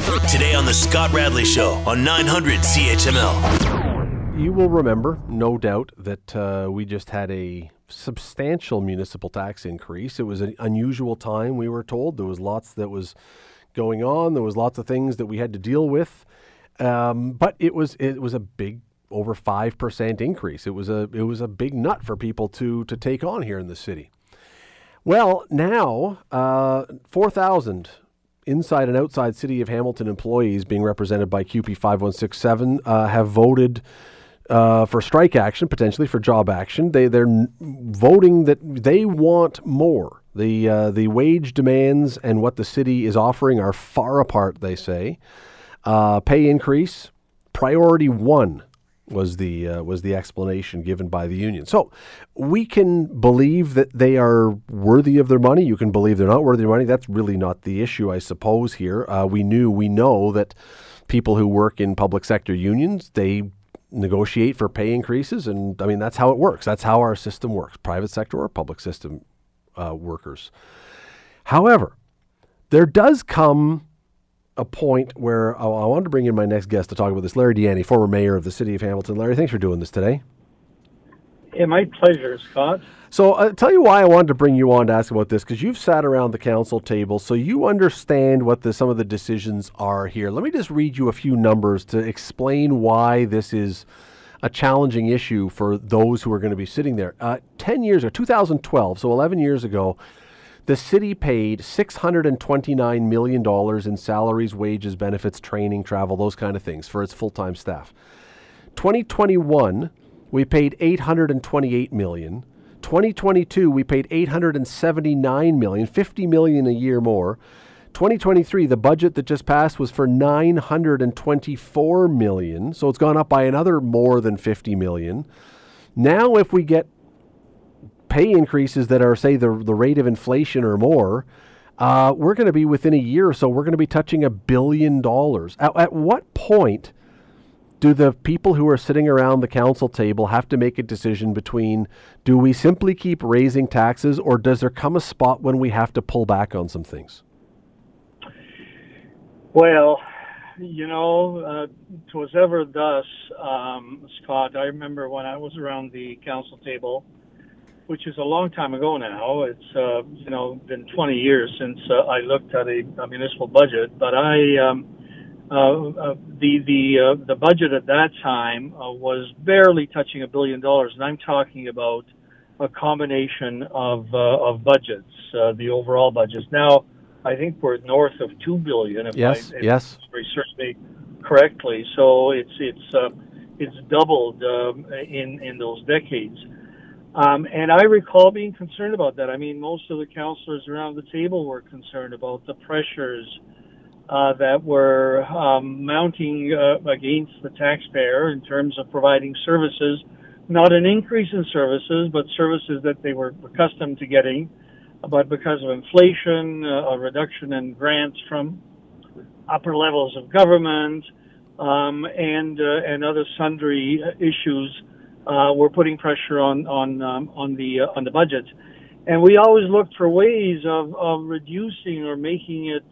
Today on the Scott Radley Show on 900 CHML. You will remember, no doubt, that we just had a substantial municipal tax increase. It was an unusual time, we were told. There was lots that was going on. There was lots of things that we had to deal with. But it was a big, over 5% increase. It was a big nut for people to take on here in the city. Well, now 4,000 inside and outside City of Hamilton employees being represented by CUPE 5167 have voted for strike action, potentially for job action. They're voting that they want more. The wage demands and what the city is offering are far apart, they say. Pay increase, priority one was the explanation given by the union. So we can believe that they are worthy of their money. You can believe they're not worthy of their money. That's really not the issue, I suppose, here. We know that people who work in public sector unions, they negotiate for pay increases. And I mean, that's how it works. That's how our system works, private sector or public system workers. However, there does come a point where I wanted to bring in my next guest to talk about this, Larry Di Ianni, former mayor of the city of Hamilton. Larry, thanks for doing this today. Yeah, my pleasure, Scott. So I'll tell you why I wanted to bring you on to ask about this, because you've sat around the council table, so you understand what some of the decisions are here. Let me just read you a few numbers to explain why this is a challenging issue for those who are going to be sitting there. 10 years ago, 2012, so 11 years ago, the city paid $629 million in salaries, wages, benefits, training, travel, those kind of things for its full-time staff. 2021, we paid $828 million. 2022, we paid $879 million, $50 million a year more. 2023, the budget that just passed was for $924 million, so it's gone up by another more than $50 million. Now, if we get pay increases that are, say, the rate of inflation or more, we're going to be within a year or so, we're going to be touching $1 billion. At what point do the people who are sitting around the council table have to make a decision between, do we simply keep raising taxes, or does there come a spot when we have to pull back on some things? Well, twas ever thus, Scott. I remember when I was around the council table, which is a long time ago now. It's been 20 years since I looked at a municipal budget. But the budget at that time was barely touching $1 billion, and I'm talking about a combination of budgets, the overall budgets. Now, I think we're north of $2 billion. If yes. research me correctly. So it's doubled in those decades. And I recall being concerned about that. I mean, most of the councillors around the table were concerned about the pressures that were mounting against the taxpayer in terms of providing services, not an increase in services, but services that they were accustomed to getting. But because of inflation, a reduction in grants from upper levels of government, and other sundry issues, we're putting pressure on the budget, and we always looked for ways of reducing or making it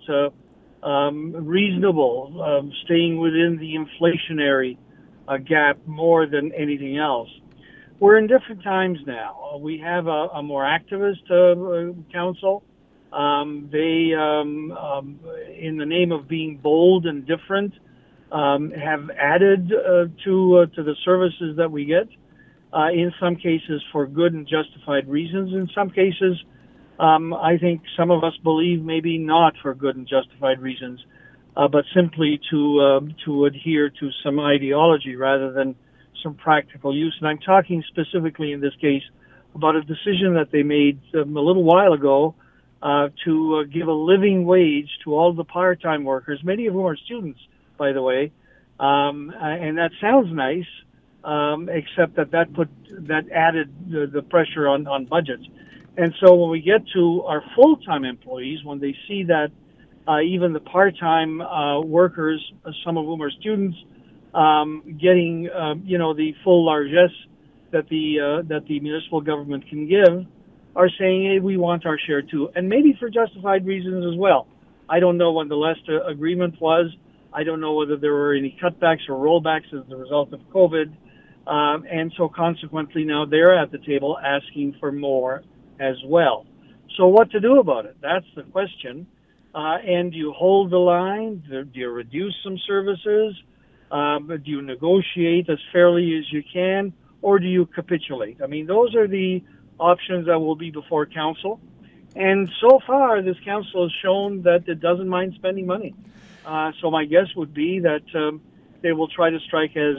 reasonable, staying within the inflationary gap more than anything else. We're in different times now. We have a more activist council. They, in the name of being bold and different, have added to the services that we get. In some cases for good and justified reasons. In some cases, I think some of us believe maybe not for good and justified reasons, but simply to adhere to some ideology rather than some practical use. And I'm talking specifically in this case about a decision that they made a little while ago to give a living wage to all the part-time workers, many of whom are students, by the way. And that sounds nice. Except that added the pressure on budgets. And so when we get to our full-time employees, when they see that even the part-time workers, some of whom are students, getting the full largesse that the municipal government can give, are saying, hey, we want our share too, and maybe for justified reasons as well. I don't know when the last agreement was. I don't know whether there were any cutbacks or rollbacks as a result of COVID. And so consequently now they're at the table asking for more as well. So what to do about it? That's the question. And do you hold the line? Do you reduce some services? Do you negotiate as fairly as you can? Or do you capitulate? I mean, those are the options that will be before council. And so far, this council has shown that it doesn't mind spending money. So my guess would be that they will try to strike as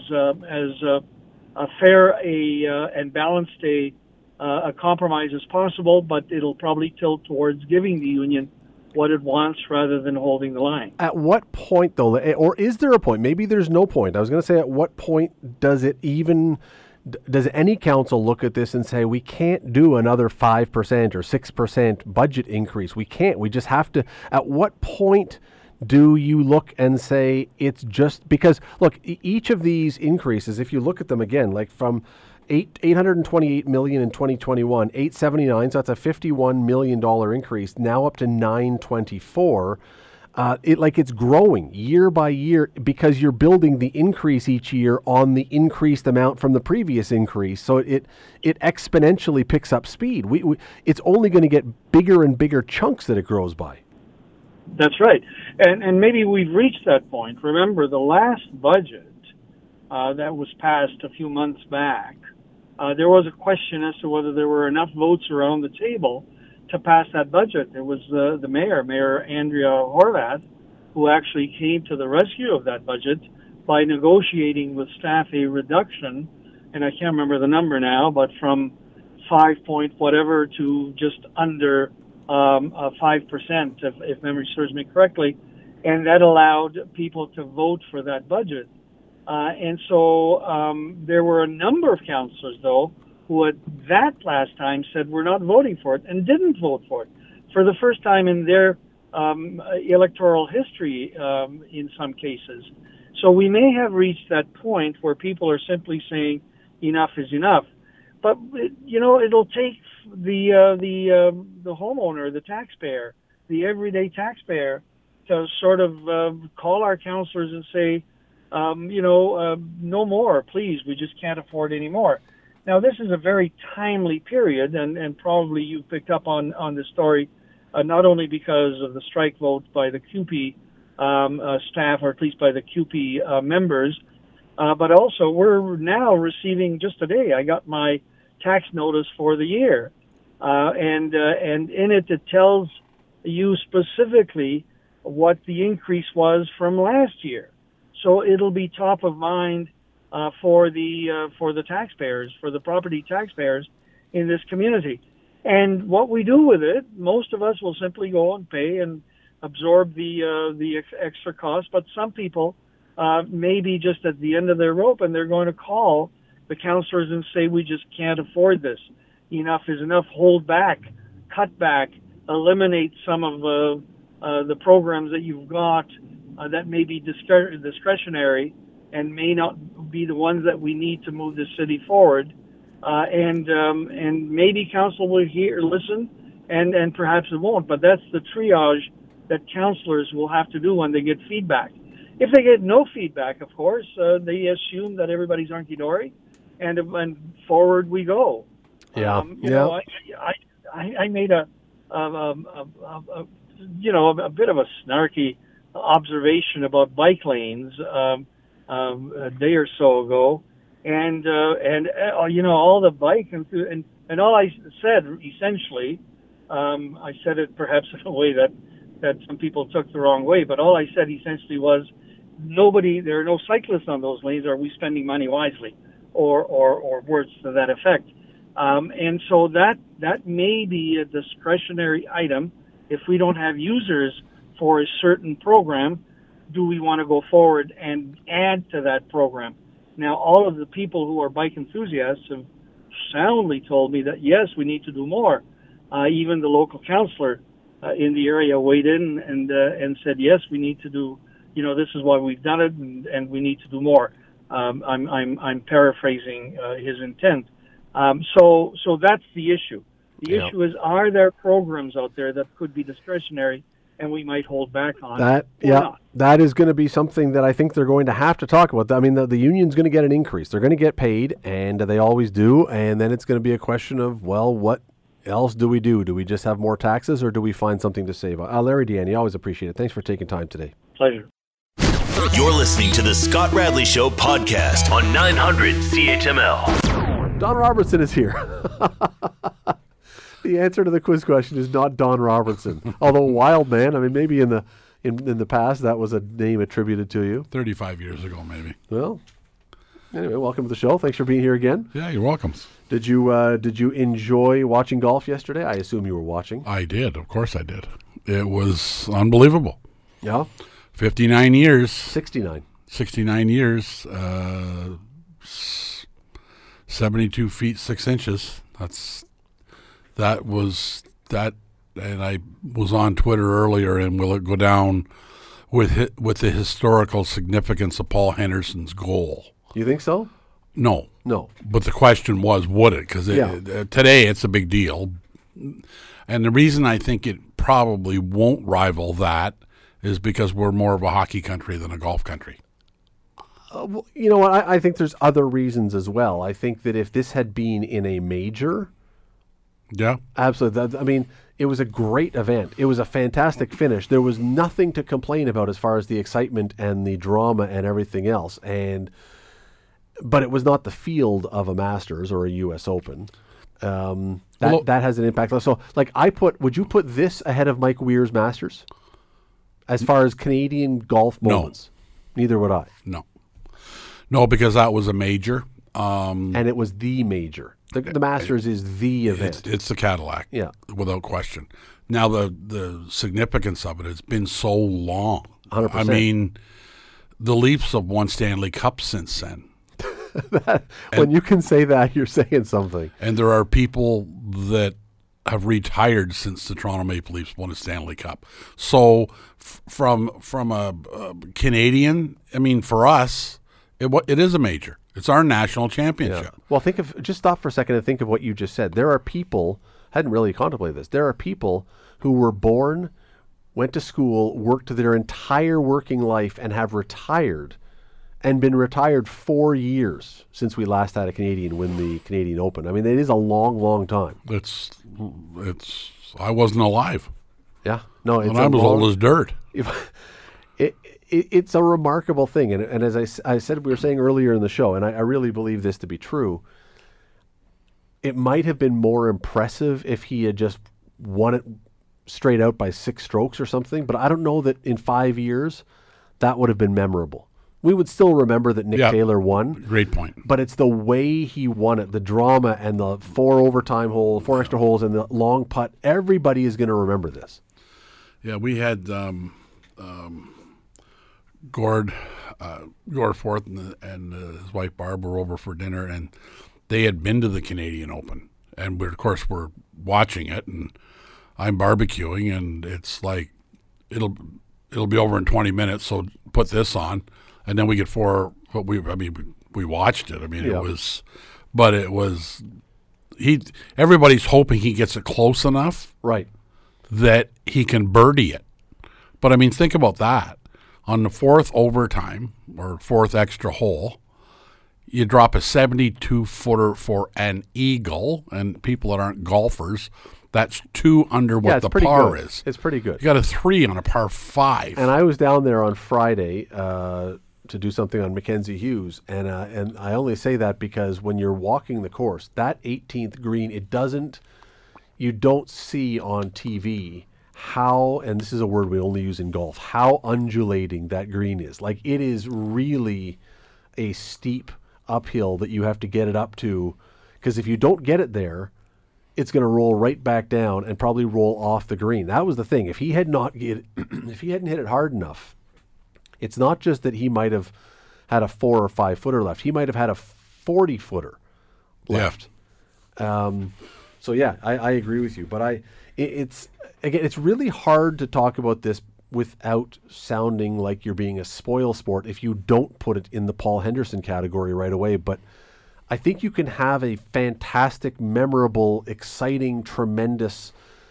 a fair and balanced a compromise as possible, but it'll probably tilt towards giving the union what it wants rather than holding the line. At what point, though, or is there a point? Maybe there's no point. I was going to say, at what point does any council look at this and say, we can't do another 5% or 6% budget increase? We can't. We just have to. At what point do you look and say it's just because, look, each of these increases, if you look at them again, like from $828 million in 2021, $879, so that's a $51 million increase, now up to $924. It's growing year by year because you're building the increase each year on the increased amount from the previous increase. So it exponentially picks up speed. It's only going to get bigger and bigger chunks that it grows by. That's right. And maybe we've reached that point. Remember, the last budget that was passed a few months back, there was a question as to whether there were enough votes around the table to pass that budget. It was the Mayor Andrea Horwath, who actually came to the rescue of that budget by negotiating with staff a reduction, and I can't remember the number now, but from 5 point whatever to just under 5%, if memory serves me correctly, and that allowed people to vote for that budget. And so there were a number of councillors, though, who at that last time said we're not voting for it and didn't vote for it for the first time in their electoral history in some cases. So we may have reached that point where people are simply saying enough is enough. But, it'll take the homeowner, the taxpayer, the everyday taxpayer to sort of call our councillors and say, no more, please, we just can't afford any more. Now, this is a very timely period, and probably you picked up on the story, not only because of the strike vote by the CUPE staff, or at least by the CUPE members, but also we're now receiving, just today, I got my tax notice for the year, and in it tells you specifically what the increase was from last year. So it'll be top of mind for the taxpayers, for the property taxpayers in this community. And what we do with it, most of us will simply go and pay and absorb the extra cost. But some people may be just at the end of their rope, and they're going to call the councillors and say, we just can't afford this. Enough is enough. Hold back, cut back, eliminate some of the programs that you've got that may be discretionary and may not be the ones that we need to move the city forward. And maybe council will listen, and perhaps it won't. But that's the triage that councillors will have to do when they get feedback. If they get no feedback, of course, they assume that everybody's hunky-dory, and forward we go. Yeah. I made a bit of a snarky observation about bike lanes a day or so ago, and all the bike and all I said essentially, I said it perhaps in a way that some people took the wrong way, but all I said essentially was, there are no cyclists on those lanes. Are we spending money wisely, or words to that effect? And so that may be a discretionary item. If we don't have users for a certain program, do we want to go forward and add to that program? Now, all of the people who are bike enthusiasts have soundly told me that, yes, we need to do more. Even the local councillor in the area weighed in and said, yes, we need to do, this is why we've done it, and we need to do more. I'm paraphrasing his intent. So that's the issue. The issue is, are there programs out there that could be discretionary and we might hold back on that. it. Or not. That is going to be something that I think they're going to have to talk about. I mean, the union's going to get an increase. They're going to get paid, and they always do. And then it's going to be a question of, well, what else do we do? Do we just have more taxes, or do we find something to save? Larry Deanne, always appreciate it. Thanks for taking time today. Pleasure. You're listening to the Scott Radley Show podcast on 900 CHML. Don Robertson is here. The answer to the quiz question is not Don Robertson. Although Wild Man, I mean, maybe in the past that was a name attributed to you. 35 years ago, maybe. Well, anyway, welcome to the show. Thanks for being here again. Yeah, you're welcome. Did you enjoy watching golf yesterday? I assume you were watching. I did. Of course I did. It was unbelievable. Yeah. 59 years. 69. 69 years. 72 feet, 6 inches. That was that. And I was on Twitter earlier, and will it go down with the historical significance of Paul Henderson's goal? You think so? No. But the question was, would it? Because today it's a big deal. And the reason I think it probably won't rival that is because we're more of a hockey country than a golf country. Well, you know what? I think there's other reasons as well. I think that if this had been in a major... Yeah. Absolutely. I mean, it was a great event. It was a fantastic finish. There was nothing to complain about as far as the excitement and the drama and everything else. But it was not the field of a Masters or a U.S. Open. That has an impact. So, would you put this ahead of Mike Weir's Masters? As far as Canadian golf moments? No. Neither would I. No, because that was a major. And it was the major. The Masters is the event. It's the Cadillac, without question. Now, the significance of it has been so long. 100%. I mean, the Leafs have won Stanley Cup since then. When you can say that, you're saying something. And there are people that have retired since the Toronto Maple Leafs won a Stanley Cup. So from a Canadian, I mean, for us, it is a major. It's our national championship. Yeah. Well, just stop for a second and think of what you just said. There are people, hadn't really contemplated this, there are people who were born, went to school, worked their entire working life, and have retired, and been retired 4 years since we last had a Canadian win the Canadian Open. I mean, it is a long, long time. I wasn't alive. Yeah. No, it's I'm as old as dirt. It's a remarkable thing. And as I said, we were saying earlier in the show, and I really believe this to be true, it might have been more impressive if he had just won it straight out by 6 strokes or something. But I don't know that in 5 years that would have been memorable. We would still remember that Nick Taylor won. Great point. But it's the way he won it, the drama and the 4 overtime holes, 4 extra holes, and the long putt. Everybody is going to remember this. Yeah, we had Gord Forth and his wife Barb were over for dinner, and they had been to the Canadian Open. And of course, we're watching it, and I'm barbecuing, and it's like, it'll be over in 20 minutes, so put this on. And then we get 4. We watched it. I mean, it was. Everybody's hoping he gets it close enough, right, that he can birdie it. But I mean, think about that. On the 4th overtime or 4th extra hole, you drop a 72-footer for an eagle, and people that aren't golfers, that's 2 under what the par is. It's pretty good. You got a 3 on a par 5. And I was down there on Friday to do something on Mackenzie Hughes, and I only say that because when you're walking the course, that 18th green, you don't see on TV how, and this is a word we only use in golf, how undulating that green is. Like, it is really a steep uphill that you have to get it up to, because if you don't get it there, it's going to roll right back down and probably roll off the green. That was the thing. If he hadn't hit it hard enough, it's not just that he might have had a 4 or 5 footer left. He might have had a 40 footer left. So yeah, I agree with you. But it's really hard to talk about this without sounding like you're being a spoil sport if you don't put it in the Paul Henderson category right away. But I think you can have a fantastic, memorable, exciting, tremendous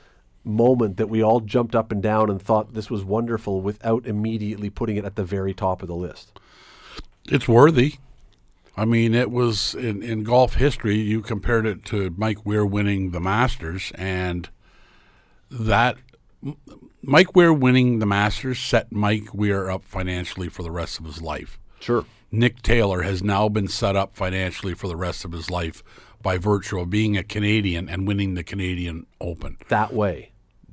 moment that we all jumped up and down and thought this was wonderful without immediately putting it at the very top of the list? It's worthy. I mean, it was in golf history. You compared it to Mike Weir winning the Masters, and that Mike Weir winning the Masters set Mike Weir up financially for the rest of his life. Sure. Nick Taylor has now been set up financially for the rest of his life by virtue of being a Canadian and winning the Canadian Open. That way.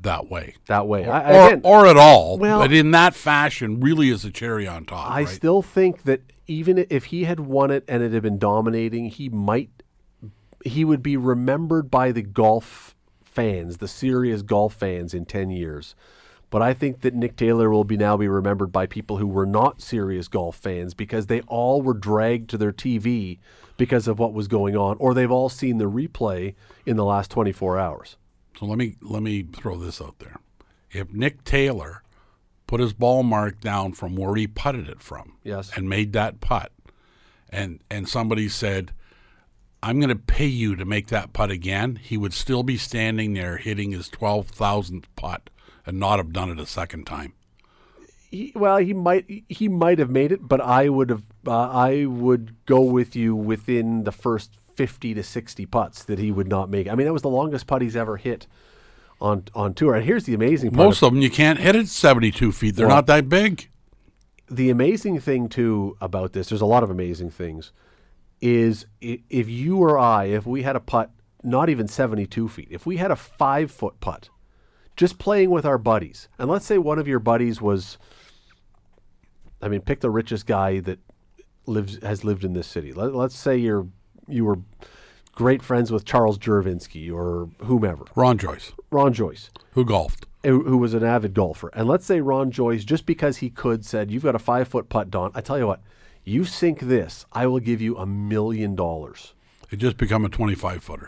Or at all. Well, but in that fashion, really is a cherry on top. I still think that even if he had won it and it had been dominating, he would be remembered by the golf fans, the serious golf fans in 10 years. But I think that Nick Taylor will now be remembered by people who were not serious golf fans because they all were dragged to their TV because of what was going on, or they've all seen the replay in the last 24 hours. So let me throw this out there. If Nick Taylor put his ball mark down from where he putted it from, yes, and made that putt, and somebody said, I'm going to pay you to make that putt again, he would still be standing there hitting his 12,000th putt and not have done it a second time. He might have made it, but I would go with you within the first 50 to 60 putts that he would not make. I mean, that was the longest putt he's ever hit on tour. And here's the amazing part. Most of them you can't hit at 72 feet. They're not that big. The amazing thing, too, about this, there's a lot of amazing things, is if you or I, if we had a putt, not even 72 feet, if we had a 5-foot putt, just playing with our buddies, and let's say one of your buddies was, pick the richest guy that has lived in this city. Let's say you were great friends with Charles Juravinski or whomever. Ron Joyce. Who golfed. Who was an avid golfer. And let's say Ron Joyce, just because he could, said, you've got a 5-foot putt, Don. I tell you what, you sink this, I will give you $1 million. It just become a 25-footer.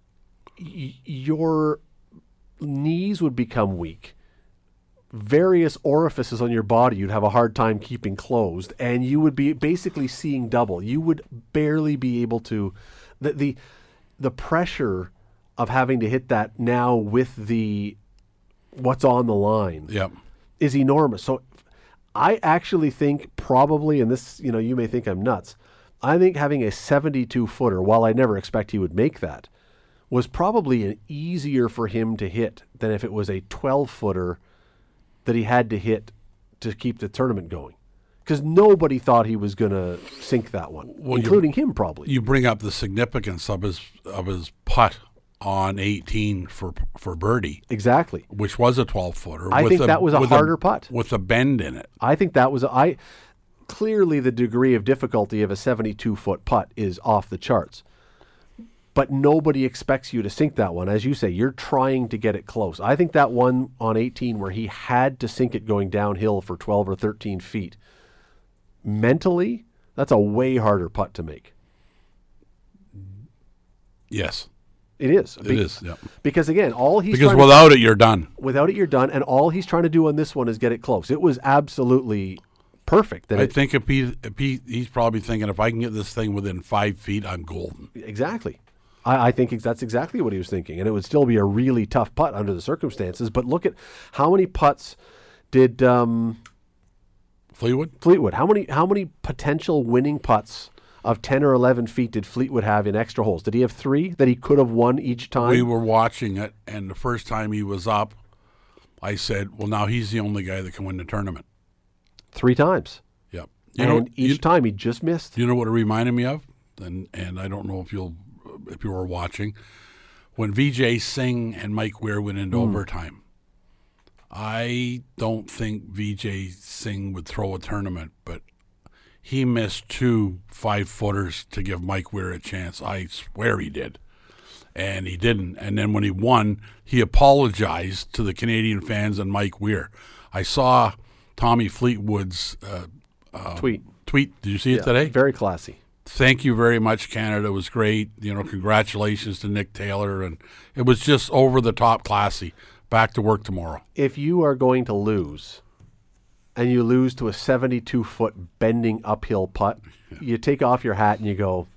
Your knees would become weak. Various orifices on your body you'd have a hard time keeping closed, and you would be basically seeing double. You would barely be able to... The pressure of having to hit that now with the what's on the line is enormous. So I actually think probably, and this, you may think I'm nuts, I think having a 72-footer, while I never expect he would make that, was probably easier for him to hit than if it was a 12-footer that he had to hit to keep the tournament going. Because nobody thought he was going to sink that one, including him probably. You bring up the significance of his putt on 18 for birdie. Exactly. Which was a 12-footer. I think that was a harder putt. With a bend in it. I think that was clearly the degree of difficulty of a 72-foot putt is off the charts. But nobody expects you to sink that one. As you say, you're trying to get it close. I think that one on 18 where he had to sink it going downhill for 12 or 13 feet, mentally, that's a way harder putt to make. Yes. It is. It is, yeah. Because, again, without it, you're done. Without it, you're done. And all he's trying to do on this one is get it close. It was absolutely perfect. I think if he's probably thinking, if I can get this thing within 5 feet, I'm golden. Exactly. I think that's exactly what he was thinking. And it would still be a really tough putt under the circumstances. But look at how many putts did Fleetwood. How many potential winning putts of 10 or 11 feet did Fleetwood have in extra holes? Did he have 3 that he could have won each time? We were watching it, and the first time he was up, I said, well, now he's the only guy that can win the tournament. 3 times. Yep. Each time he just missed. You know what it reminded me of? And I don't know if you were watching. When Vijay Singh and Mike Weir went into overtime, I don't think Vijay Singh would throw a tournament, but he missed 2 5-footers to give Mike Weir a chance. I swear he did. And he didn't. And then when he won, he apologized to the Canadian fans and Mike Weir. I saw Tommy Fleetwood's tweet. Did you see it today? Very classy. Thank you very much, Canada. It was great. Congratulations to Nick Taylor. And it was just over the top classy. Back to work tomorrow. If you are going to lose, and you lose to a 72-foot bending uphill putt, you take off your hat and you go,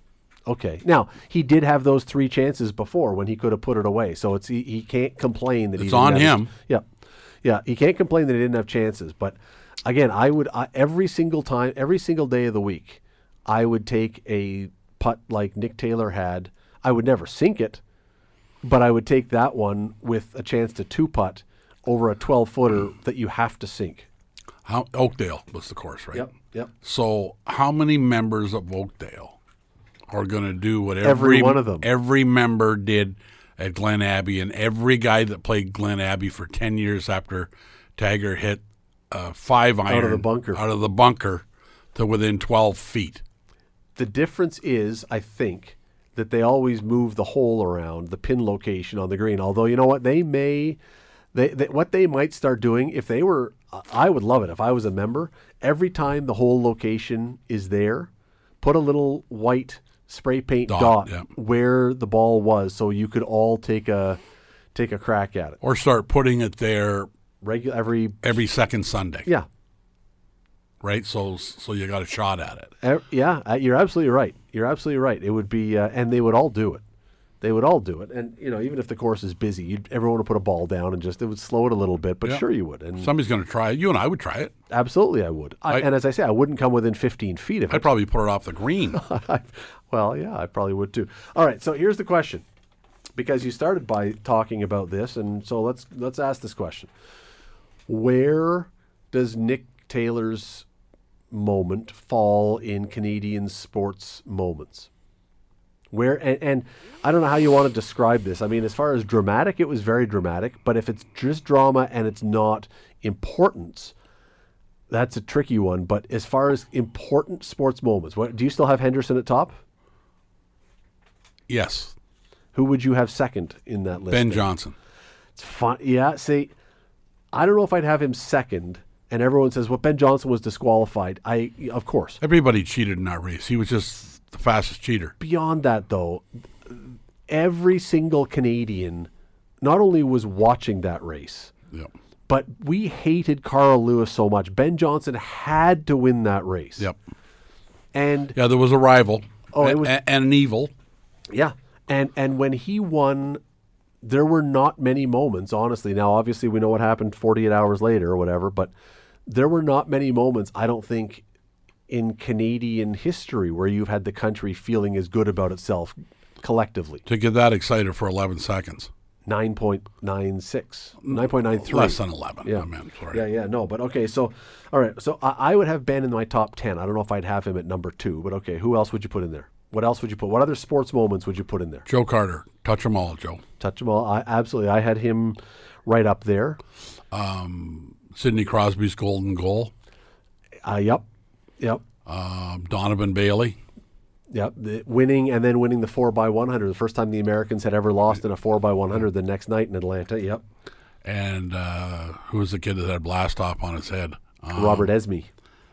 Okay. Now, he did have those 3 chances before when he could have put it away. So he can't complain that It's he didn't on have him. Yeah, he can't complain that he didn't have chances. But again, every single day of the week, I would take a putt like Nick Taylor had. I would never sink it, but I would take that one with a chance to 2-putt over a 12-footer that you have to sink. Oakdale was the course, right? Yep. So how many members of Oakdale are going to do what Every one of them. Every member did at Glen Abbey, and every guy that played Glen Abbey for 10 years after Tiger hit a 5-iron out of the bunker to within 12 feet. The difference is, I think, that they always move the hole around the pin location on the green. Although, you know what, what they might start doing if they were, I would love it if I was a member. Every time the hole location is there, put a little white spray paint dot where the ball was, so you could all take a crack at it, or start putting it there every second Sunday. Yeah, right. So you got a shot at it. You're absolutely right. It would be, and they would all do it. And even if the course is busy, everyone would put a ball down and it would slow it a little bit. But sure, you would. And somebody's going to try it. You and I would try it. Absolutely, I would. And as I say, I wouldn't come within 15 feet of it. I'd probably put it off the green. Well, yeah, I probably would too. All right, so here's the question, because you started by talking about this, and so let's ask this question: where does Nick Taylor's moment fall in Canadian sports moments? Where and I don't know how you want to describe this. I mean, as far as dramatic, it was very dramatic. But if it's just drama and it's not importance, that's a tricky one. But as far as important sports moments, do you still have Henderson at top? Yes. Who would you have second in that list? Ben Johnson. It's fun. Yeah. See, I don't know if I'd have him second. And everyone says, well, Ben Johnson was disqualified. Of course. Everybody cheated in that race. He was just the fastest cheater. Beyond that, though, every single Canadian not only was watching that race, but we hated Carl Lewis so much. Ben Johnson had to win that race. Yep. And there was a rival. It was, and an evil. Yeah. And when he won, there were not many moments, honestly. Now, obviously, we know what happened 48 hours later or whatever, but there were not many moments, I don't think, in Canadian history where you've had the country feeling as good about itself collectively. To get that excited for 11 seconds. 9.96. 9.93. Less than 11. Yeah. I meant, sorry. Yeah, no, but okay, so, all right, so I would have Ben in my top 10. I don't know if I'd have him at number 2, but okay, who else would you put in there? What else would you put? What other sports moments would you put in there? Joe Carter. Touch them all, Joe. Touch them all. Absolutely. I had him right up there. Sidney Crosby's golden goal. Yep. Donovan Bailey. Yep. Winning the 4x100. The first time the Americans had ever lost in a 4x100 the next night in Atlanta. Yep. And who was the kid that had blast off on his head? Robert Esme.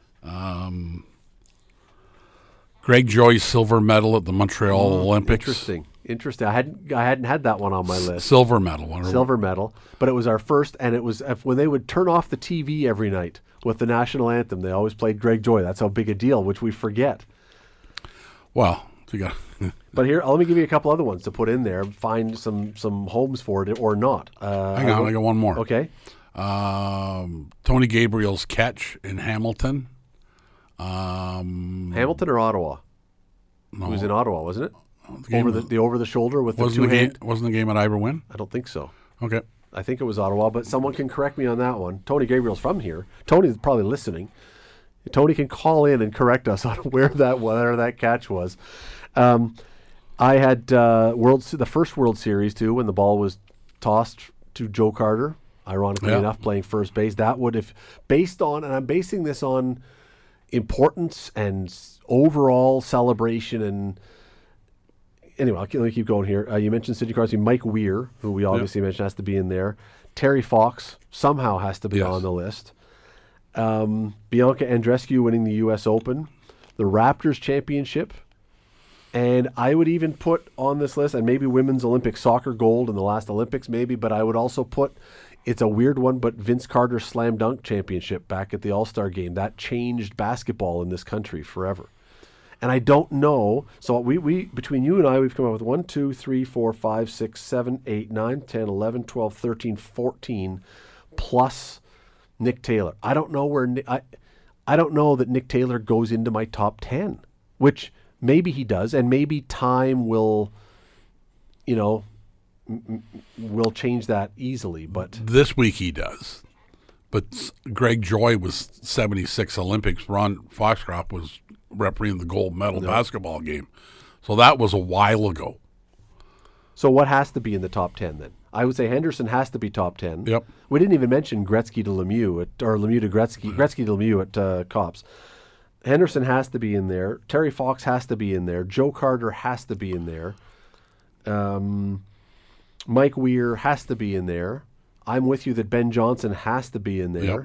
Greg Joyce silver medal at the Montreal Olympics. Interesting. I hadn't had that one on my list. Silver medal. But it was our first, and it was when they would turn off the TV every night with the national anthem. They always played Greg Joy. That's how big a deal, which we forget. Well, you got. But here, let me give you a couple other ones to put in there. Find some homes for it or not. Hang on, I got one more. Okay. Tony Gabriel's catch in Hamilton. Hamilton or Ottawa? No. It was in Ottawa, wasn't it? Over the shoulder with the two hand. Wasn't the game at Iberwin? I don't think so. Okay. I think it was Ottawa, but someone can correct me on that one. Tony Gabriel's from here. Tony's probably listening. Tony can call in and correct us on where that catch was. I had the first World Series too, when the ball was tossed to Joe Carter. Ironically enough, playing first base. That would have based on, and I'm basing this on importance and overall celebration. And anyway, let me keep going here. You mentioned Sidney Crosby, Mike Weir, who we obviously mentioned has to be in there. Terry Fox somehow has to be on the list. Bianca Andreescu winning the U.S. Open, the Raptors championship, and I would even put on this list, and maybe women's Olympic soccer gold in the last Olympics, maybe, but I would also put, it's a weird one, but Vince Carter's slam dunk championship back at the All-Star game. That changed basketball in this country forever. And I don't know. So we between you and I, we've come up with 1, 2, 3, 4, 5, 6, 7, 8, 9, 10, 11, 12, 13, 14 plus Nick Taylor. I don't know where I don't know that Nick Taylor goes into my top 10, which maybe he does, and maybe time will, will change that easily. But this week he does. But Greg Joy was 76 Olympics. Ron Foxcroft was refereeing the gold medal basketball game. So that was a while ago. So what has to be in the top 10 then? I would say Henderson has to be top 10. Yep. We didn't even mention Gretzky to Lemieux, or Lemieux to Gretzky, Gretzky to Lemieux at Cops. Henderson has to be in there. Terry Fox has to be in there. Joe Carter has to be in there. Mike Weir has to be in there. I'm with you that Ben Johnson has to be in there.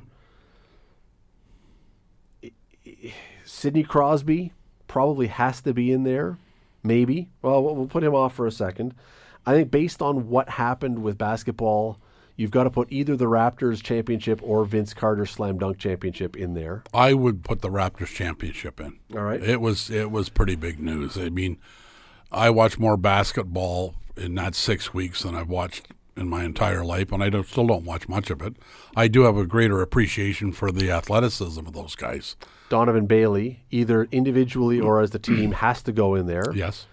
Yep. Sidney Crosby probably has to be in there. Maybe. Well, we'll put him off for a second. I think based on what happened with basketball, you've got to put either the Raptors championship or Vince Carter slam dunk championship in there. I would put the Raptors championship in. All right. It was pretty big news. I mean, I watched more basketball in that 6 weeks than I've watched in my entire life, and I still don't watch much of it. I do have a greater appreciation for the athleticism of those guys. Donovan Bailey, either individually or as the team, has to go in there. Yes.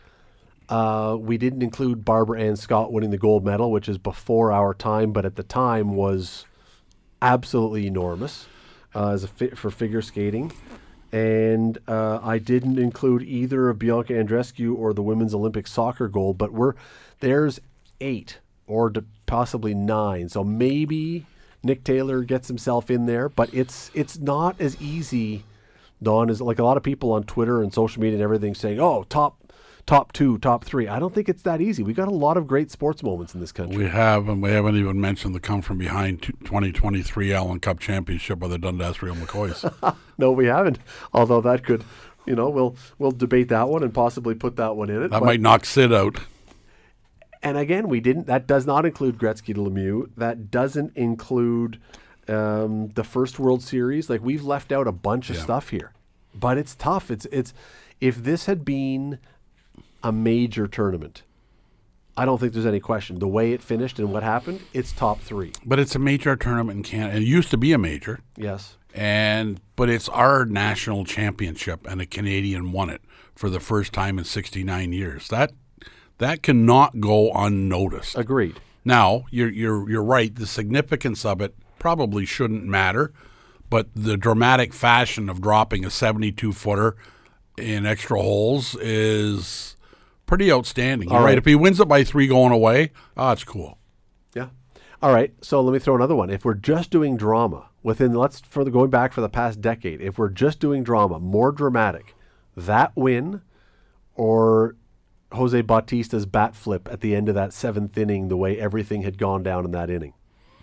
We didn't include Barbara Ann Scott winning the gold medal, which is before our time, but at the time was absolutely enormous for figure skating. And I didn't include either of Bianca Andreescu or the women's Olympic soccer gold, but there's 8 or possibly 9. So maybe Nick Taylor gets himself in there, but it's not as easy, Don, as like a lot of people on Twitter and social media and everything saying, oh, top 2, top 3. I don't think it's that easy. We got a lot of great sports moments in this country. We have, and we haven't even mentioned the come from behind 2023 Allen Cup championship by the Dundas Real McCoys. No, we haven't. Although that could, we'll debate that one and possibly put that one in it. That might knock Sid out. And again, we didn't. That does not include Gretzky to Lemieux. That doesn't include the first World Series. Like, we've left out a bunch of stuff here, but it's tough. It's if this had been a major tournament, I don't think there's any question. The way it finished and what happened, it's top 3. But it's a major tournament in Canada. It used to be a major. Yes. But it's our national championship, and a Canadian won it for the first time in 69 years. That cannot go unnoticed. Agreed. Now, you're right. The significance of it probably shouldn't matter, but the dramatic fashion of dropping a 72-footer in extra holes is pretty outstanding. You're right. If he wins it by 3 going away, it's cool. Yeah. All right. So let me throw another one. If we're just doing drama going back for the past decade, if we're just doing drama, more dramatic, that win or Jose Bautista's bat flip at the end of that 7th inning, the way everything had gone down in that inning.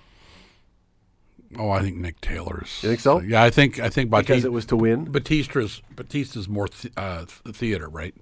Oh, I think Nick Taylor's. You think so? Yeah, I think Batista, because it was to win. Batista's more theater, right?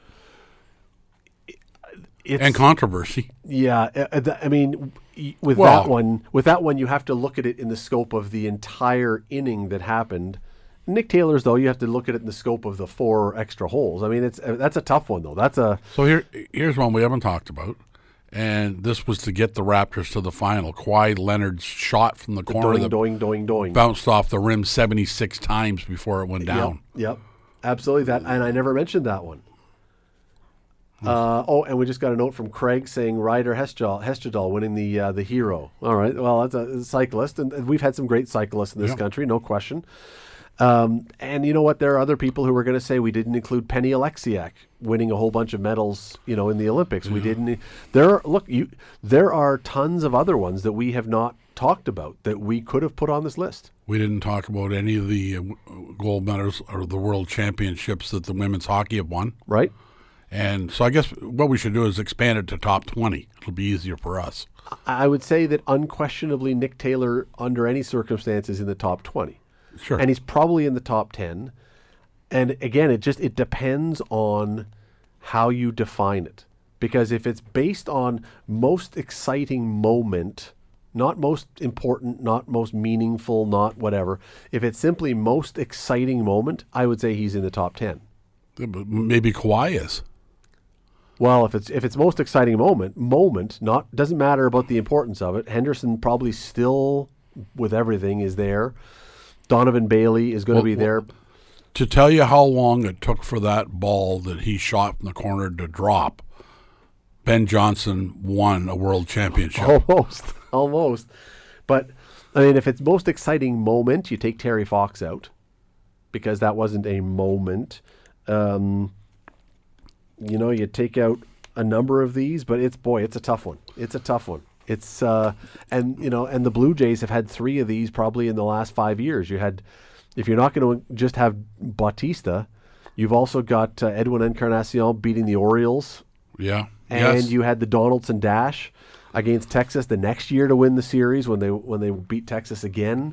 And controversy. Yeah, I mean, with that one, you have to look at it in the scope of the entire inning that happened. Nick Taylor's, though, you have to look at it in the scope of the 4 extra holes. I mean, that's a tough one, though. So here's one we haven't talked about, and this was to get the Raptors to the final. Kawhi Leonard's shot from the corner, doing, bounced off the rim 76 times before it went down. Yep, absolutely. And I never mentioned that one. And we just got a note from Craig saying Ryder Hestjedal winning the Hero. All right, well, that's a cyclist, and we've had some great cyclists in this country, no question. And you know what? There are other people who are going to say we didn't include Penny Oleksiak winning a whole bunch of medals, in the Olympics. We didn't. There are tons of other ones that we have not talked about that we could have put on this list. We didn't talk about any of the gold medals or the world championships that the women's hockey have won. Right. And so I guess what we should do is expand it to top 20. It'll be easier for us. I would say that unquestionably Nick Taylor, under any circumstances, in the top 20. Sure. And he's probably in the top 10. And again, it depends on how you define it. Because if it's based on most exciting moment, not most important, not most meaningful, not whatever, if it's simply most exciting moment, I would say he's in the top 10. Maybe Kawhi is. Well, if it's most exciting moment, not doesn't matter about the importance of it. Henderson probably still, with everything, is there. Donovan Bailey is going to be there. To tell you how long it took for that ball that he shot from the corner to drop, Ben Johnson won a world championship. Almost. But, I mean, if it's most exciting moment, you take Terry Fox out because that wasn't a moment. You take out a number of these, but it's a tough one. It's a tough one. It's and the Blue Jays have had 3 of these probably in the last 5 years. You had, if you're not going to just have Bautista, you've also got Edwin Encarnacion beating the Orioles. Yeah. And you had the Donaldson Dash against Texas the next year to win the series when they beat Texas again.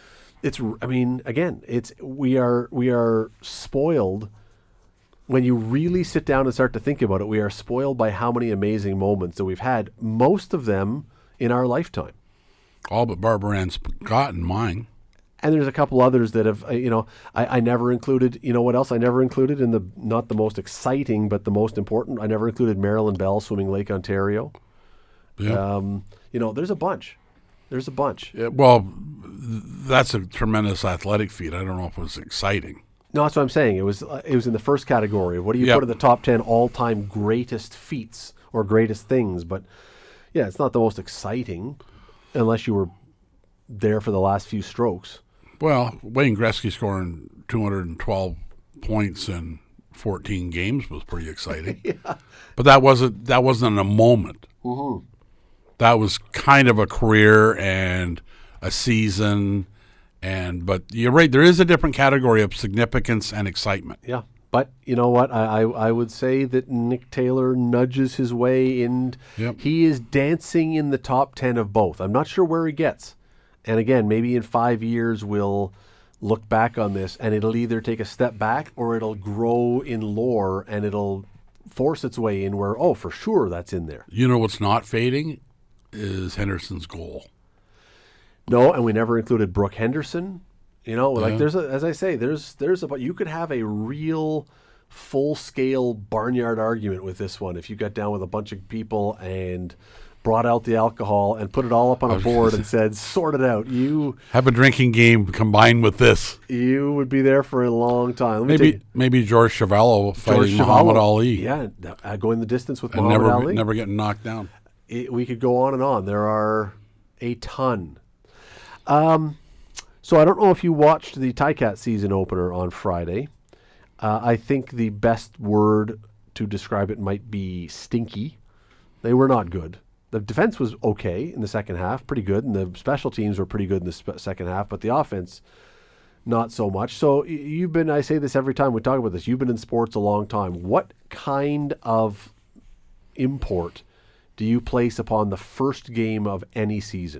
We are spoiled. When you really sit down and start to think about it, we are spoiled by how many amazing moments that we've had, most of them in our lifetime. All but Barbara Ann Scott and mine. And there's a couple others that have, I never included, what else I never included in the, not the most exciting, but the most important, I never included Marilyn Bell swimming Lake Ontario. Yeah. There's a bunch. Yeah, well, that's a tremendous athletic feat. I don't know if it was exciting. No, that's what I'm saying. It was in the first category. What do you put in the top 10 all-time greatest feats or greatest things? But, yeah, it's not the most exciting unless you were there for the last few strokes. Well, Wayne Gretzky scoring 212 points in 14 games was pretty exciting. Yeah. But that wasn't a moment. Mm-hmm. That was kind of a career and a season. But you're right, there is a different category of significance and excitement. Yeah. But you know what? I would say that Nick Taylor nudges his way in. Yep. He is dancing in the top 10 of both. I'm not sure where he gets. And again, maybe in 5 years we'll look back on this and it'll either take a step back or it'll grow in lore and it'll force its way in where, for sure that's in there. You know what's not fading is Henderson's goal. No, and we never included Brooke Henderson. There's you could have a real full-scale barnyard argument with this one if you got down with a bunch of people and brought out the alcohol and put it all up on a board and said, sort it out. You have a drinking game combined with this. You would be there for a long time. Maybe George Chavallo fighting Muhammad Ali. Yeah, going the distance with Muhammad Ali. Never getting knocked down. We could go on and on. There are a ton. So I don't know if you watched the Ticats season opener on Friday. I think the best word to describe it might be stinky. They were not good. The defense was okay in the second half, pretty good, and the special teams were pretty good in the second half, but the offense, not so much. So I say this every time we talk about this, you've been in sports a long time. What kind of import do you place upon the first game of any season?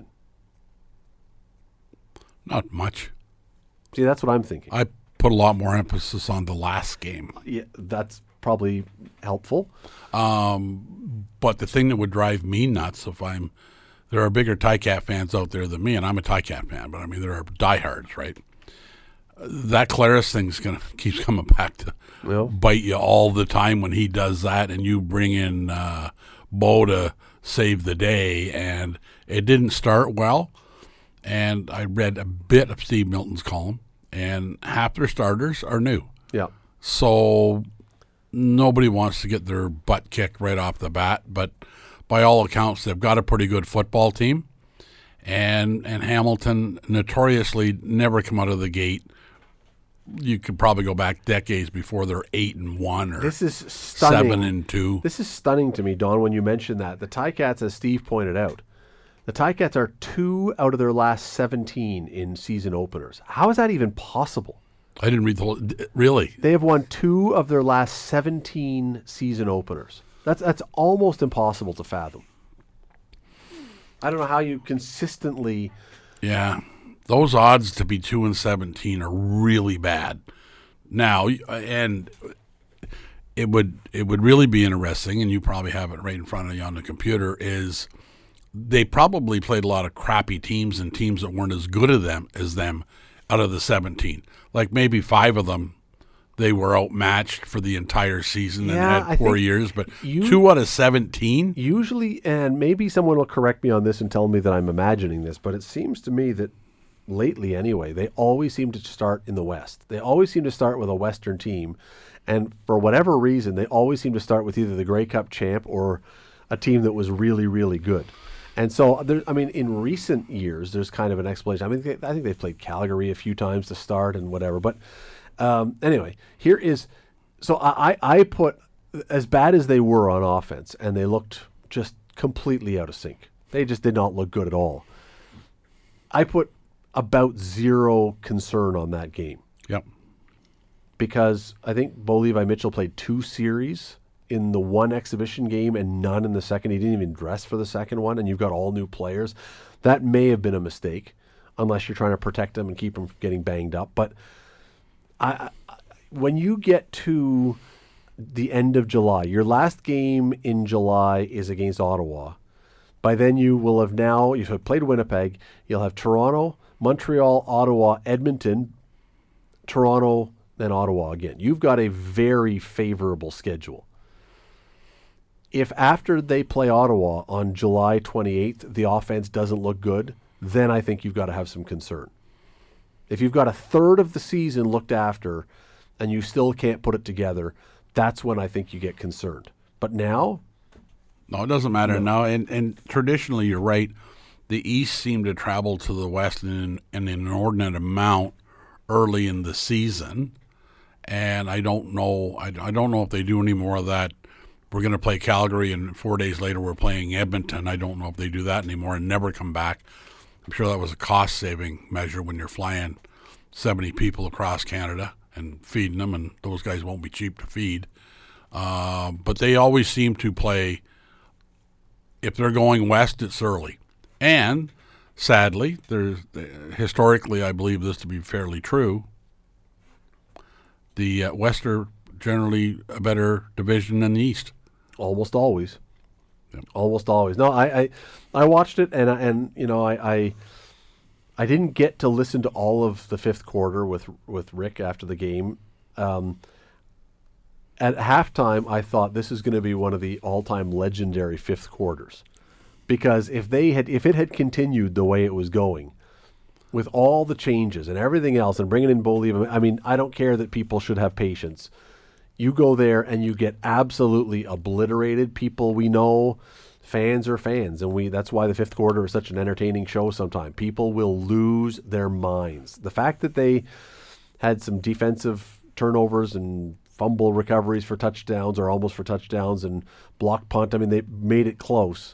Not much. See, that's what I'm thinking. I put a lot more emphasis on the last game. Yeah, that's probably helpful. But the thing that would drive me nuts there are bigger Ticat fans out there than me, and I'm a Ticat fan, but I mean, there are diehards, right? That Claris thing's going to keep coming back to bite you all the time when he does that, and you bring in Bo to save the day, and it didn't start well. And I read a bit of Steve Milton's column, and half their starters are new. Yeah. So nobody wants to get their butt kicked right off the bat, but by all accounts, they've got a pretty good football team. And Hamilton notoriously never come out of the gate. You could probably go back decades before they're 8-1 or this is stunning. 7-2. This is stunning to me, Don, when you mention that. The Ticats, as Steve pointed out, the Ticats are 2 out of their last 17 in season openers. How is that even possible? I didn't read the whole... Really? They have won 2 of their last 17 season openers. That's almost impossible to fathom. I don't know how you consistently... Yeah. Those odds to be 2-17 are really bad. Now, and it would really be interesting, and you probably have it right in front of you on the computer, is... They probably played a lot of crappy teams and teams that weren't as good as them out of the 17. Like maybe 5 of them they were outmatched for the entire season Yeah, and I had 4 think years. But 2 out of 17? Usually, and maybe someone will correct me on this and tell me that I'm imagining this, but it seems to me that lately anyway, they always seem to start in the West. They always seem to start with a Western team, and for whatever reason, they always seem to start with either the Grey Cup champ or a team that was really, really good. And so, in recent years, there's kind of an explanation. I think they've played Calgary a few times to start and whatever. But anyway, here is, so I put, as bad as they were on offense, and they looked just completely out of sync. They just did not look good at all. I put about zero concern on that game. Yep. Because I think Bo Levi Mitchell played 2 series in the one exhibition game and none in the second. He didn't even dress for the second one, and you've got all new players. That may have been a mistake, unless you're trying to protect them and keep them from getting banged up. But when you get to the end of July, your last game in July is against Ottawa. By then you've played Winnipeg, you'll have Toronto, Montreal, Ottawa, Edmonton, Toronto, then Ottawa again. You've got a very favorable schedule. If after they play Ottawa on July 28th, the offense doesn't look good, then I think you've got to have some concern. If you've got a third of the season looked after and you still can't put it together, that's when I think you get concerned. But now? No, it doesn't matter now. And traditionally, you're right. The East seemed to travel to the West in an inordinate amount early in the season. And I don't know. I don't know if they do any more of that. We're going to play Calgary, and 4 days later we're playing Edmonton. I don't know if they do that anymore and never come back. I'm sure that was a cost-saving measure when you're flying 70 people across Canada and feeding them, and those guys won't be cheap to feed. But they always seem to play, if they're going west, it's early. And, sadly, historically I believe this to be fairly true, the West are generally a better division than the East. Almost always. Yep. Almost always. No, I watched it, and I didn't get to listen to all of the fifth quarter with Rick after the game. At halftime, I thought this is going to be one of the all-time legendary fifth quarters, because if it had continued the way it was going, with all the changes and everything else, and bringing in Bo Levi, I don't care that people should have patience. You go there and you get absolutely obliterated. People we know, fans are fans, and that's why the fifth quarter is such an entertaining show sometimes. People will lose their minds. The fact that they had some defensive turnovers and fumble recoveries for touchdowns or almost for touchdowns and block punt, they made it close,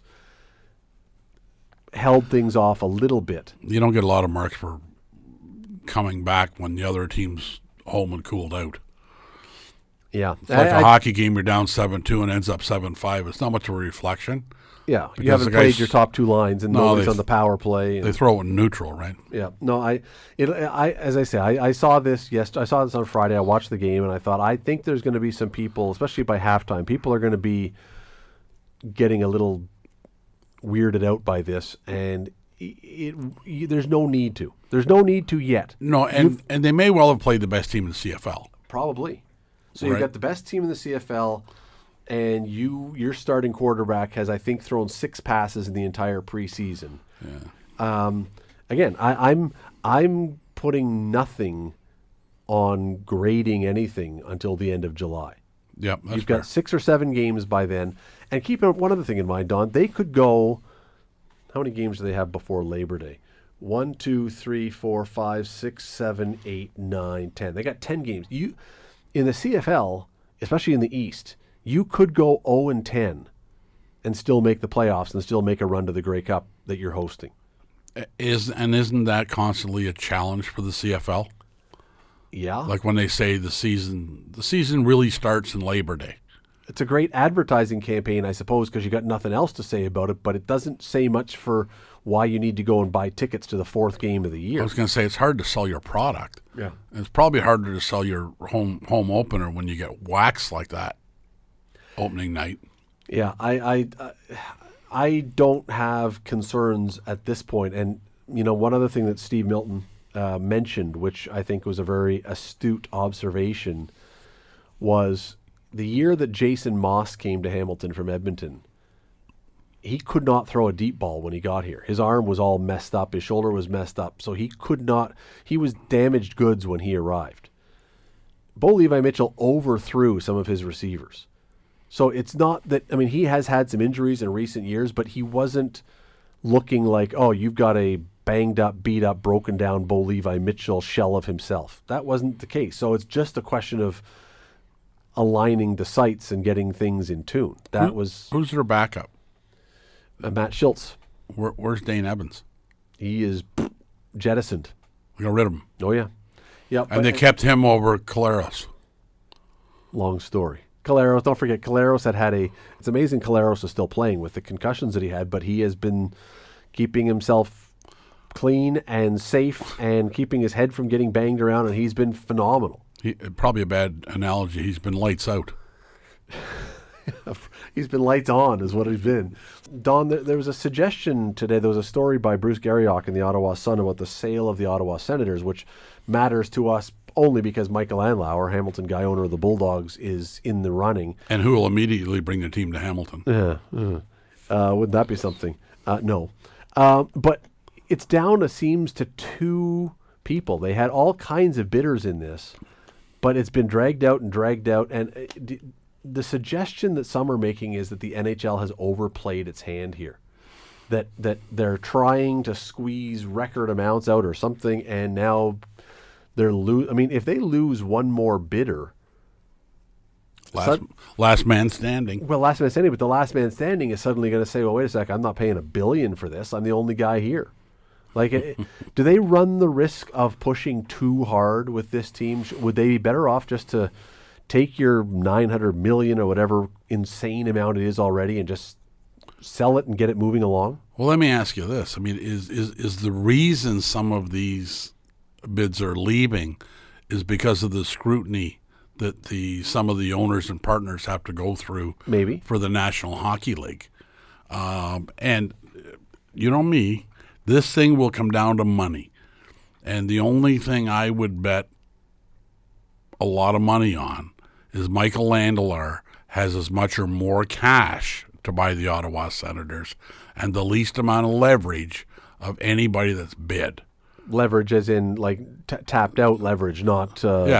held things off a little bit. You don't get a lot of marks for coming back when the other team's home and cooled out. Yeah. It's like a hockey game, you're down 7-2 and ends up 7-5. It's not much of a reflection. Yeah, you haven't played your top two lines, and nobody's on the power play. They throw it in neutral, right? Yeah. No, as I say, I saw this I saw this on Friday. I watched the game, and I thought, I think there's going to be some people, especially by halftime, people are going to be getting a little weirded out by this, and there's no need to. There's no need to yet. No, and they may well have played the best team in the CFL. Probably. So you've got the best team in the CFL, and your starting quarterback has, I think, thrown 6 passes in the entire preseason. Yeah. Again, I'm putting nothing on grading anything until the end of July. Yep, that's You've got 6 or 7 games by then. And keep one other thing in mind, Don. They could go, how many games do they have before Labor Day? 1, 2, 3, 4, 5, 6, 7, 8, 9, 10. They got 10 games. In the CFL, especially in the East, you could go 0-10 and still make the playoffs and still make a run to the Grey Cup that you're hosting. Isn't that constantly a challenge for the CFL? Yeah. Like when they say the season really starts in Labor Day. It's a great advertising campaign, I suppose, because you got nothing else to say about it, but it doesn't say much for why you need to go and buy tickets to the 4th game of the year. I was going to say, it's hard to sell your product. Yeah. And it's probably harder to sell your home opener when you get waxed like that opening night. Yeah, I don't have concerns at this point. And, one other thing that Steve Milton mentioned, which I think was a very astute observation was the year that Jason Moss came to Hamilton from Edmonton. He could not throw a deep ball when he got here. His arm was all messed up. His shoulder was messed up. So he was damaged goods when he arrived. Bo Levi Mitchell overthrew some of his receivers. So it's not that, I mean, he has had some injuries in recent years, but he wasn't looking like, oh, you've got a banged up, beat up, broken down Bo Levi Mitchell shell of himself. That wasn't the case. So it's just a question of aligning the sights and getting things in tune. Who's their backup? Matt Schultz. Where's Dane Evans? He is jettisoned. We got rid of him. Oh, yeah. Yep. And they kept him over Caleros. Long story. Caleros, don't forget, Caleros it's amazing Caleros is still playing with the concussions that he had, but he has been keeping himself clean and safe and keeping his head from getting banged around, and he's been phenomenal. Probably a bad analogy. He's been lights out. He's been lights on is what he's been. Don, there was a suggestion today. There was a story by Bruce Garriock in the Ottawa Sun about the sale of the Ottawa Senators, which matters to us only because Michael Andlauer, Hamilton guy, owner of the Bulldogs, is in the running. And who will immediately bring the team to Hamilton. Wouldn't that be something? No. But it's down, it seems, to two people. They had all kinds of bidders in this, but it's been dragged out. And the suggestion that some are making is that the NHL has overplayed its hand here. That they're trying to squeeze record amounts out or something, and now they're if they lose one more bidder, last man standing. Well, last man standing, but the last man standing is suddenly going to say, "Well, wait a sec, I'm not paying $1 billion for this. I'm the only guy here." Like, do they run the risk of pushing too hard with this team? Would they be better off just to take your $900 million or whatever insane amount it is already and just sell it and get it moving along? Well, let me ask you this. I mean, is the reason some of these bids are leaving is because of the scrutiny that some of the owners and partners have to go through maybe for the National Hockey League? And you know me, this thing will come down to money. And the only thing I would bet a lot of money on is Michael Andlauer has as much or more cash to buy the Ottawa Senators and the least amount of leverage of anybody that's bid. Leverage as in like tapped out leverage, not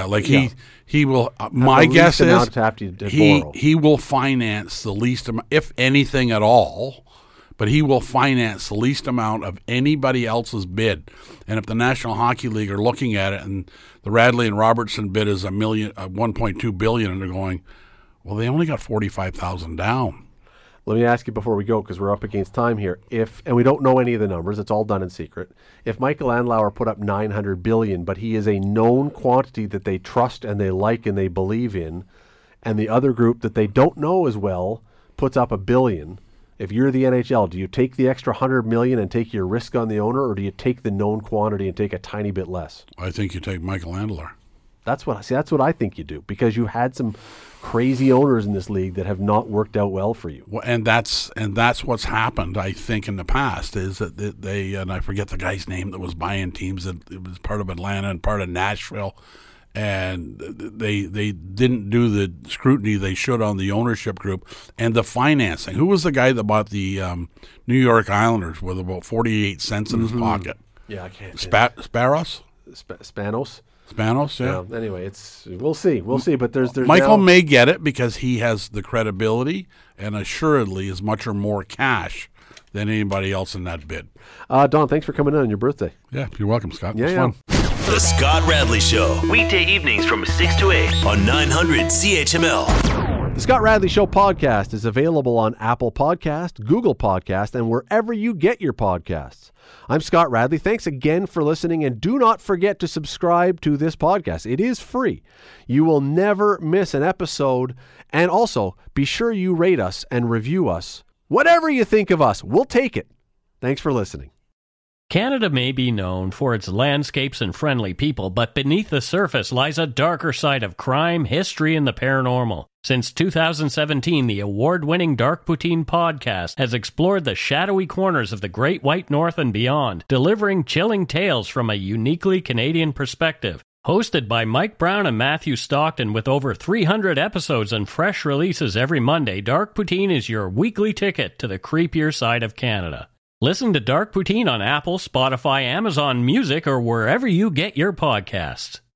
he will. My guess is he will finance the least amount, if anything at all. But he will finance the least amount of anybody else's bid. And if the National Hockey League are looking at it, and the Radley and Robertson bid is $1.2 billion, and they're going, well, they only got $45,000 down. Let me ask you before we go, because we're up against time here. And we don't know any of the numbers; it's all done in secret. If Michael Andlauer put up $900 billion, but he is a known quantity that they trust and they like and they believe in, and the other group that they don't know as well puts up $1 billion. If you're the NHL, do you take the extra $100 million and take your risk on the owner, or do you take the known quantity and take a tiny bit less? I think you take Michael Andlauer. That's what I think you do, because you had some crazy owners in this league that have not worked out well for you. Well, and that's what's happened, I think, in the past is that they and I forget the guy's name that was buying teams. That it was part of Atlanta and part of Nashville. And they didn't do the scrutiny they should on the ownership group and the financing. Who was the guy that bought the New York Islanders with about 48 cents in his pocket? Yeah, I can't. Spanos? Spanos, yeah. Anyway, we'll see, but there's Michael may get it because he has the credibility and assuredly is much or more cash than anybody else in that bid. Don, thanks for coming in on your birthday. Yeah, you're welcome, Scott. Yeah, it was fun. The Scott Radley Show. Weekday evenings from 6 to 8 on 900 CHML. The Scott Radley Show podcast is available on Apple Podcast, Google Podcast, and wherever you get your podcasts. I'm Scott Radley. Thanks again for listening, and do not forget to subscribe to this podcast. It is free. You will never miss an episode, and also be sure you rate us and review us. Whatever you think of us, we'll take it. Thanks for listening. Canada may be known for its landscapes and friendly people, but beneath the surface lies a darker side of crime, history, and the paranormal. Since 2017, the award-winning Dark Poutine podcast has explored the shadowy corners of the Great White North and beyond, delivering chilling tales from a uniquely Canadian perspective. Hosted by Mike Brown and Matthew Stockton with over 300 episodes and fresh releases every Monday, Dark Poutine is your weekly ticket to the creepier side of Canada. Listen to Dark Poutine on Apple, Spotify, Amazon Music, or wherever you get your podcasts.